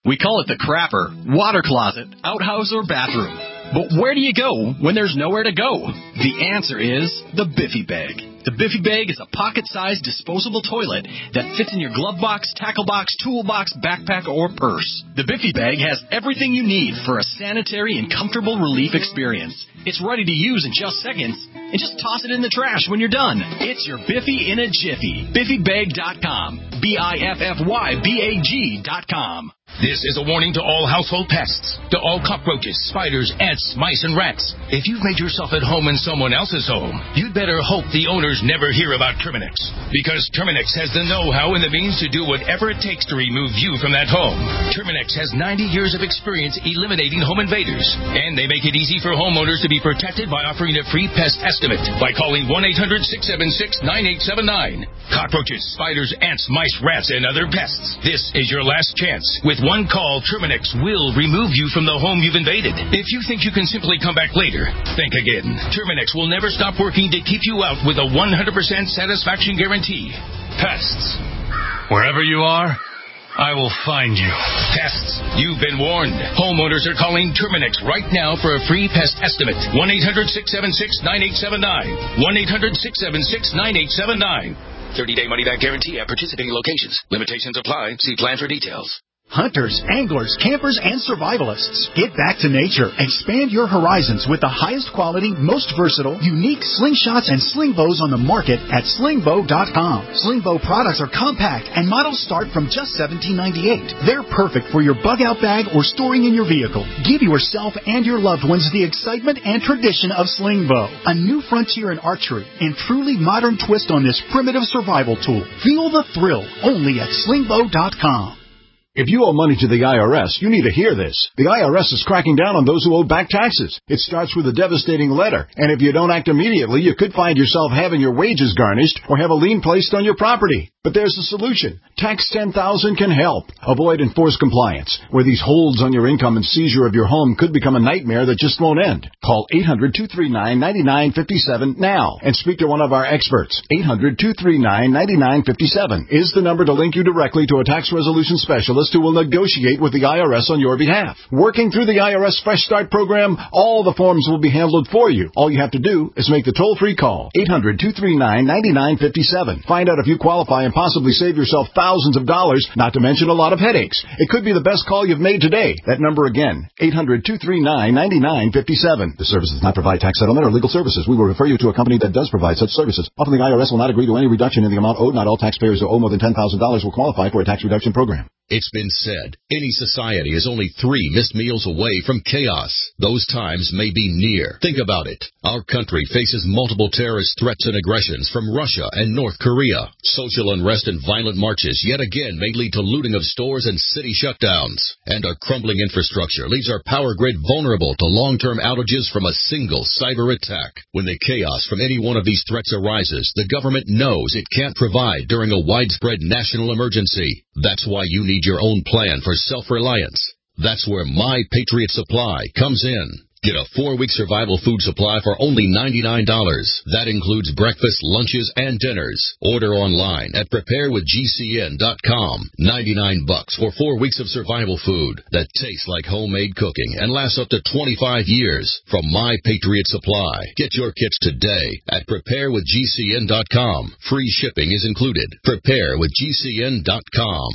We call it the crapper, water closet, outhouse, or bathroom. But where do you go when there's nowhere to go? The answer is the Biffy Bag. The Biffy Bag is a pocket-sized disposable toilet that fits in your glove box, tackle box, toolbox, backpack, or purse. The Biffy Bag has everything you need for a sanitary and comfortable relief experience. It's ready to use in just seconds, and just toss it in the trash when you're done. It's your Biffy in a jiffy. Biffy Bag dot com. B I F F Y B A G dot com. This is a warning to all household pests, to all cockroaches, spiders, ants, mice, and rats. If you've made yourself at home in someone else's home, you'd better hope the owners never hear about Terminix, because Terminix has the know-how and the means to do whatever it takes to remove you from that home. Terminix has ninety years of experience eliminating home invaders, and they make it easy for homeowners to be protected by offering a free pest estimate by calling one eight hundred six seven six nine eight seven nine. Cockroaches, spiders, ants, mice, rats, and other pests. This is your last chance. With one call, Terminix will remove you from the home you've invaded. If you think you can simply come back later, think again. Terminix will never stop working to keep you out with a one hundred percent satisfaction guarantee. Pests. Wherever you are, I will find you. Pests. You've been warned. Homeowners are calling Terminix right now for a free pest estimate. one eight hundred six seven six nine eight seven nine. one eight hundred six seven six nine eight seven nine. thirty-day money-back guarantee at participating locations. Limitations apply. See plan for details. Hunters, anglers, campers, and survivalists. Get back to nature. Expand your horizons with the highest quality, most versatile, unique slingshots and sling bows on the market at sling bow dot com. Sling bow products are compact and models start from just seventeen ninety-eight. They're perfect for your bug-out bag or storing in your vehicle. Give yourself and your loved ones the excitement and tradition of sling bow. A new frontier in archery and truly modern twist on this primitive survival tool. Feel the thrill only at sling bow dot com. If you owe money to the I R S, you need to hear this. The I R S is cracking down on those who owe back taxes. It starts with a devastating letter, and if you don't act immediately, you could find yourself having your wages garnished or have a lien placed on your property. But there's a solution. Tax ten thousand can help. Avoid enforced compliance, where these holds on your income and seizure of your home could become a nightmare that just won't end. Call eight hundred two three nine nine nine five seven now and speak to one of our experts. eight hundred two three nine nine nine five seven is the number to link you directly to a tax resolution specialist who will negotiate with the I R S on your behalf. Working through the I R S Fresh Start program, all the forms will be handled for you. All you have to do is make the toll-free call. eight hundred two three nine nine nine five seven. Find out if you qualify and possibly save yourself thousands of dollars, not to mention a lot of headaches. It could be the best call you've made today. That number again, eight hundred two three nine nine nine five seven. The service does not provide tax settlement or legal services. We will refer you to a company that does provide such services. Often the I R S will not agree to any reduction in the amount owed. Not all taxpayers who owe more than ten thousand dollars will qualify for a tax reduction program. It's been said, any society is only three missed meals away from chaos. Those times may be near. Think about it. Our country faces multiple terrorist threats and aggressions from Russia and North Korea. Social unrest and violent marches yet again may lead to looting of stores and city shutdowns. And our crumbling infrastructure leaves our power grid vulnerable to long-term outages from a single cyber attack. When the chaos from any one of these threats arises, the government knows it can't provide during a widespread national emergency. That's why you need your own plan for self-reliance. That's where My Patriot Supply comes in. Get a four-week survival food supply for only ninety-nine dollars. That includes breakfast, lunches, and dinners. Order online at prepare with G C N dot com. ninety-nine bucks for four weeks of survival food that tastes like homemade cooking and lasts up to twenty-five years from My Patriot Supply. Get your kits today at prepare with G C N dot com. Free shipping is included. prepare with G C N dot com.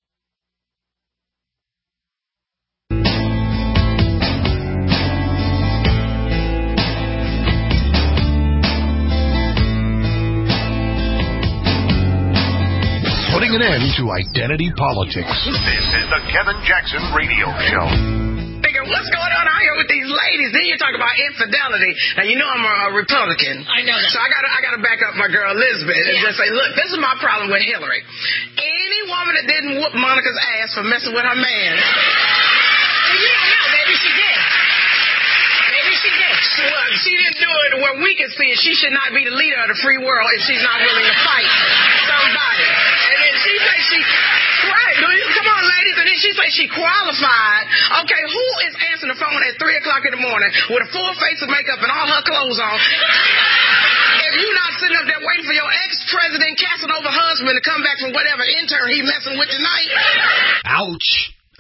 Putting an end to identity politics. This is the Kevin Jackson Radio Show. Thinking, what's going on out here with these ladies? Then you talk about infidelity. Now, you know I'm a, a Republican. I know that. So I got I got to back up my girl Elizabeth and yeah. just say, look, this is my problem with Hillary. Any woman that didn't whoop Monica's ass for messing with her man. Well, you don't know. Maybe she did. Maybe she did. Well, she didn't do it where we can see it. She should not be the leader of the free world if she's not willing to fight somebody. And then she say she, right, come on, ladies, and then she say she qualified. Okay, who is answering the phone at three o'clock in the morning with a full face of makeup and all her clothes on? If you're not sitting up there waiting for your ex-president Casanova husband to come back from whatever intern he messing with tonight. Ouch.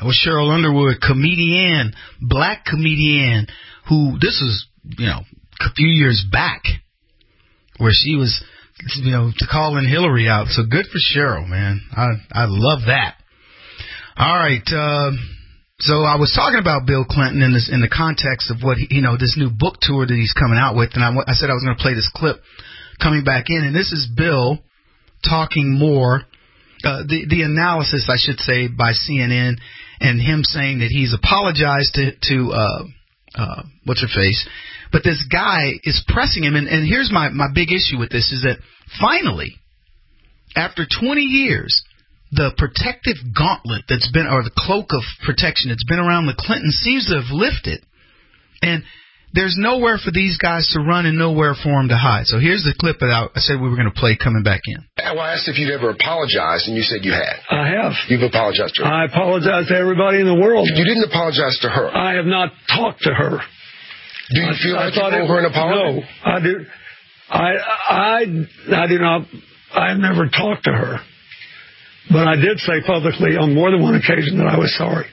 That was Cheryl Underwood, comedian, black comedian, who this was, you know, a few years back, where she was, you know, calling Hillary out. So good for Cheryl, man. I I love that. All right. Uh, so I was talking about Bill Clinton in this in the context of what he, you know, this new book tour that he's coming out with, and I, I said I was going to play this clip coming back in, and this is Bill talking more, uh, the the analysis, I should say, by C N N, and him saying that he's apologized to to uh, uh, what's her face, but this guy is pressing him, and, and here's my my big issue with this is that finally, after twenty years, the protective gauntlet that's been, or the cloak of protection that's been around the Clintons seems to have lifted. And there's nowhere for these guys to run and nowhere for them to hide. So here's the clip that I said we were going to play coming back in. Well, I asked if you'd ever apologized, and you said you had. I have. You've apologized to her. I apologize to everybody in the world. You didn't apologize to her. I have not talked to her. Do you I, feel I like you owe her an apology? No, I do. I, I, I do not. I've never talked to her. But I did say publicly on more than one occasion that I was sorry.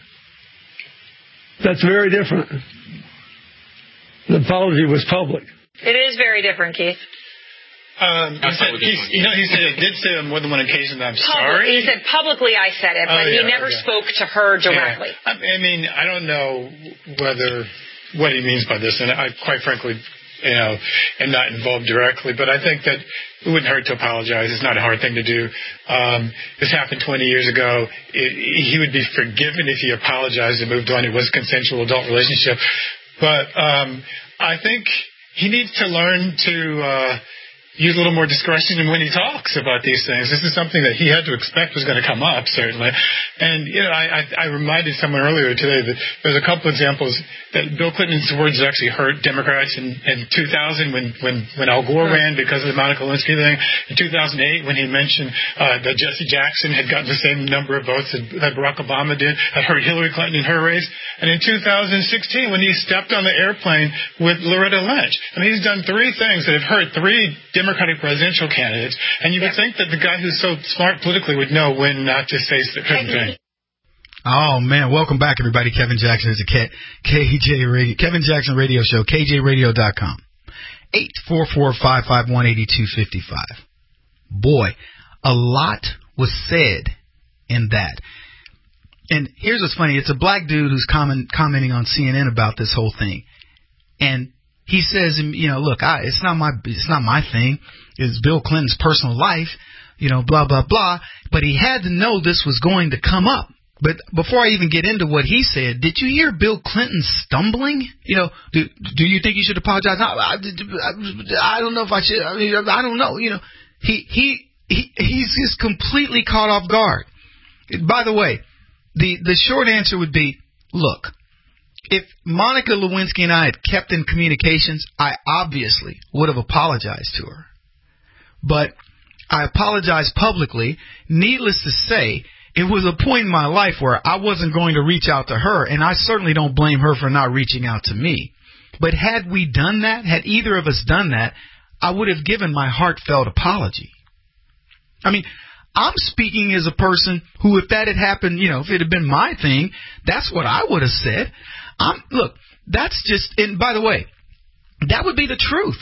That's very different. The apology was public. It is very different, Keith. Um, he said, he, you know, he said he did say on more than one occasion that I'm Public, sorry. He said publicly I said it, but oh, yeah, he never yeah. spoke to her directly. Yeah. I mean, I don't know whether what he means by this, and I quite frankly, you know, am not involved directly, but I think that it wouldn't hurt to apologize. It's not a hard thing to do. Um, this happened twenty years ago. It, he would be forgiven if he apologized and moved on. It was a consensual adult relationship. But um, I think he needs to learn to uh, use a little more discretion when he talks about these things. This is something that he had to expect was going to come up, certainly. And, you know, I, I, I reminded someone earlier today that there's a couple examples that Bill Clinton's words actually hurt Democrats in, in two thousand when, when, when Al Gore ran because of the Monica Lewinsky thing. In two thousand eight when he mentioned uh, that Jesse Jackson had gotten the same number of votes that, that Barack Obama did, had hurt Hillary Clinton in her race. And in two thousand sixteen when he stepped on the airplane with Loretta Lynch. I mean, he's done three things that have hurt three Democratic presidential candidates, and you would think that the guy who's so smart politically would know when not to say certain things. Oh, man. Welcome back, everybody. Kevin Jackson is a K- KJ Radio, Kevin Jackson Radio Show, K J radio dot com. eight four four, five five one, eight two five five. Boy, a lot was said in that. And here's what's funny. It's a black dude who's comment, commenting on C N N about this whole thing. And he says, you know, look, I, it's not my, it's not my thing. It's Bill Clinton's personal life, you know, blah, blah, blah. But he had to know this was going to come up. But before I even get into what he said, did you hear Bill Clinton stumbling? You know, do, do you think he should apologize? No, I, I, I don't know if I should. I mean, I don't know. You know, he, he, he, he's just completely caught off guard. By the way, the, the short answer would be, look, if Monica Lewinsky and I had kept in communications, I obviously would have apologized to her. But I apologized publicly. Needless to say, it was a point in my life where I wasn't going to reach out to her, and I certainly don't blame her for not reaching out to me. But had we done that, had either of us done that, I would have given my heartfelt apology. I mean, I'm speaking as a person who, if that had happened, you know, if it had been my thing, that's what I would have said. I'm, look, that's just, and by the way, that would be the truth.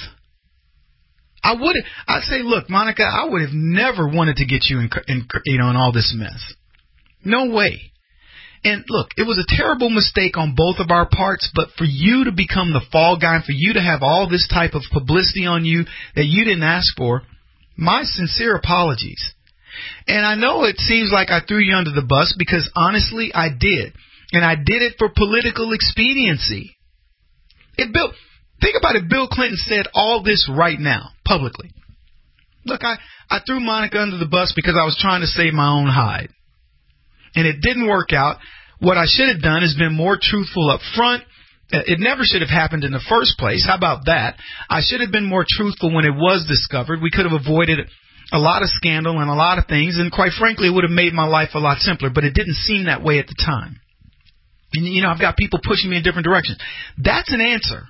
I would, I'd say, look, Monica, I would have never wanted to get you in, in, you know, in all this mess. No way. And look, it was a terrible mistake on both of our parts, but for you to become the fall guy and for you to have all this type of publicity on you that you didn't ask for, my sincere apologies. And I know it seems like I threw you under the bus because honestly, I did. And I did it for political expediency. It Bill, think about it. Bill Clinton said all this right now, publicly. Look, I, I threw Monica under the bus because I was trying to save my own hide. And it didn't work out. What I should have done is been more truthful up front. It never should have happened in the first place. How about that? I should have been more truthful when it was discovered. We could have avoided a lot of scandal and a lot of things. And quite frankly, it would have made my life a lot simpler. But it didn't seem that way at the time. And, you know, I've got people pushing me in different directions. That's an answer.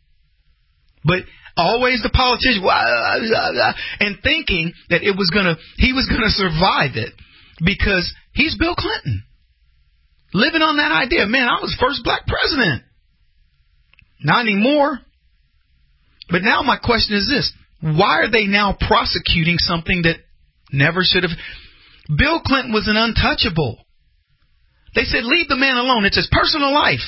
But always the politician, and thinking that it was gonna, he was gonna survive it because he's Bill Clinton. living on that idea. Man, I was first black president. Not anymore. But now my question is this. Why are they now prosecuting something that never should have? Bill Clinton was an untouchable. They said, leave the man alone. It's his personal life.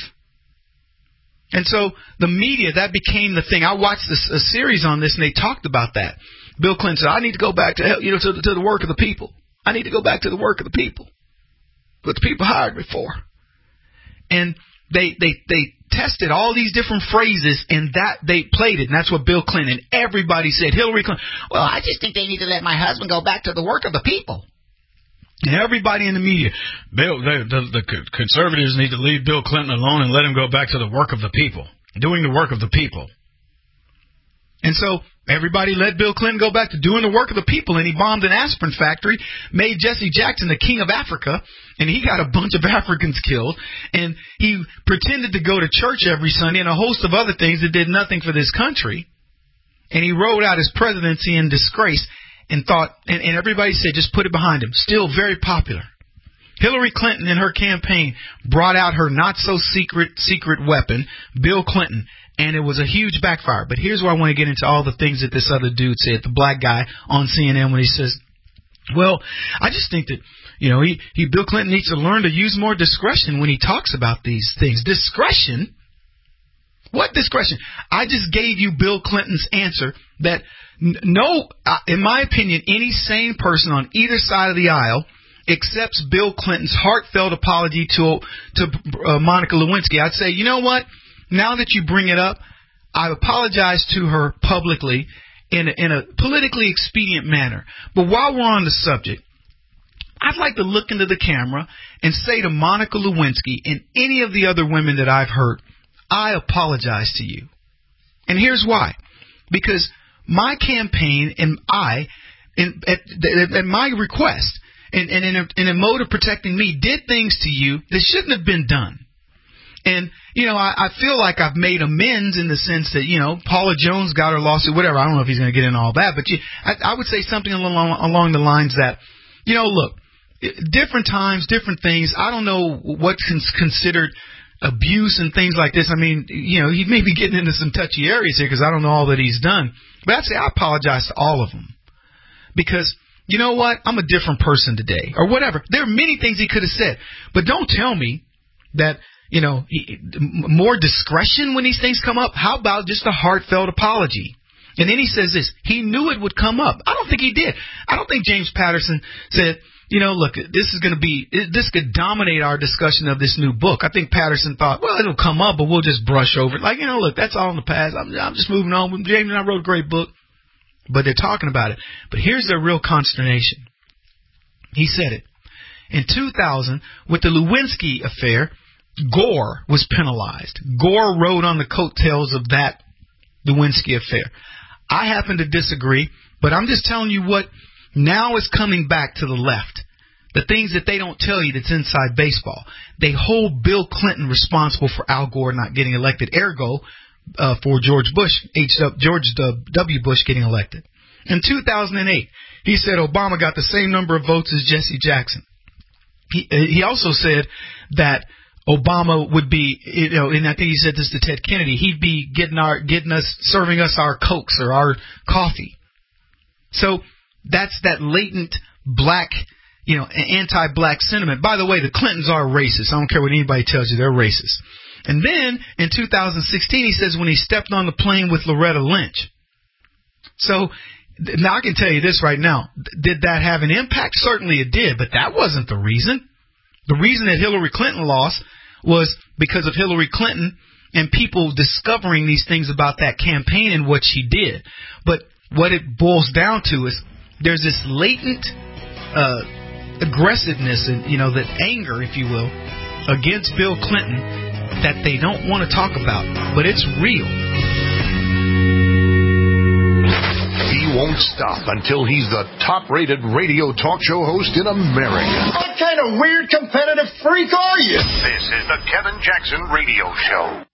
And so the media, that became the thing. I watched this, a series on this, and they talked about that. Bill Clinton said, I need to go back to, you know, to, to the work of the people. I need to go back to the work of the people. What the people hired me for. And they, they, they tested all these different phrases, and that they played it. And that's what Bill Clinton, and everybody said, Hillary Clinton, well, I just think they need to let my husband go back to the work of the people. And everybody in the media, Bill, the, the, the conservatives need to leave Bill Clinton alone and let him go back to the work of the people, doing the work of the people. And so everybody let Bill Clinton go back to doing the work of the people, and he bombed an aspirin factory, made Jesse Jackson the king of Africa, and he got a bunch of Africans killed, and he pretended to go to church every Sunday and a host of other things that did nothing for this country, and he rode out his presidency in disgrace. And thought, and, and everybody said, just put it behind him. Still very popular. Hillary Clinton in her campaign brought out her not-so-secret secret weapon, Bill Clinton, and it was a huge backfire. But here's where I want to get into all the things that this other dude said, the black guy on C N N, when he says, well, I just think that, you know, he, he Bill Clinton needs to learn to use more discretion when he talks about these things. Discretion? What discretion? I just gave you Bill Clinton's answer that no, in my opinion, any sane person on either side of the aisle accepts Bill Clinton's heartfelt apology to to uh, Monica Lewinsky. I'd say, you know what? Now that you bring it up, I apologize to her publicly in a, in a politically expedient manner. But while we're on the subject, I'd like to look into the camera and say to Monica Lewinsky and any of the other women that I've hurt, I apologize to you. And here's why. Because my campaign and I, in, at, at my request, and, and in, a, in a mode of protecting me, did things to you that shouldn't have been done. And, you know, I, I feel like I've made amends in the sense that, you know, Paula Jones got her lawsuit, whatever. I don't know if he's going to get into all that. But you, I, I would say something along, along the lines that, you know, look, different times, different things. I don't know what's considered abuse and things like this. I mean, you know, he may be getting into some touchy areas here because I don't know all that he's done. But I'd say I apologize to all of them. Because, you know what? I'm a different person today. Or whatever. There are many things he could have said. But don't tell me that, you know, more discretion when these things come up. How about just a heartfelt apology? And then he says this. He knew it would come up. I don't think he did. I don't think James Patterson said, you know, look, this is going to be, this could dominate our discussion of this new book. I think Patterson thought, well, it'll come up, but we'll just brush over it. Like, you know, look, that's all in the past. I'm, I'm just moving on. James and I wrote a great book, but they're talking about it. But here's the real consternation. He said it. In two thousand, with the Lewinsky affair, Gore was penalized. Gore rode on the coattails of that Lewinsky affair. I happen to disagree, but I'm just telling you what now is coming back to the left. The things that they don't tell you that's inside baseball. They hold Bill Clinton responsible for Al Gore not getting elected, ergo uh, for George Bush, H. George W. Bush getting elected. In two thousand eight, he said Obama got the same number of votes as Jesse Jackson. He, he also said that Obama would be, you know, and I think he said this to Ted Kennedy, he'd be getting our, getting us, serving us our Cokes or our coffee. So that's that latent black, you know, anti-black sentiment. By the way, the Clintons are racist. I don't care what anybody tells you, they're racist. And then in two thousand sixteen, he says when he stepped on the plane with Loretta Lynch. So now I can tell you this right now. Did that have an impact? Certainly it did, but that wasn't the reason. The reason that Hillary Clinton lost was because of Hillary Clinton and people discovering these things about that campaign and what she did. But what it boils down to is there's this latent uh, aggressiveness and, you know, that anger, if you will, against Bill Clinton that they don't want to talk about. But it's real. He won't stop until he's the top-rated radio talk show host in America. What kind of weird competitive freak are you? This is the Kevin Jackson Radio Show.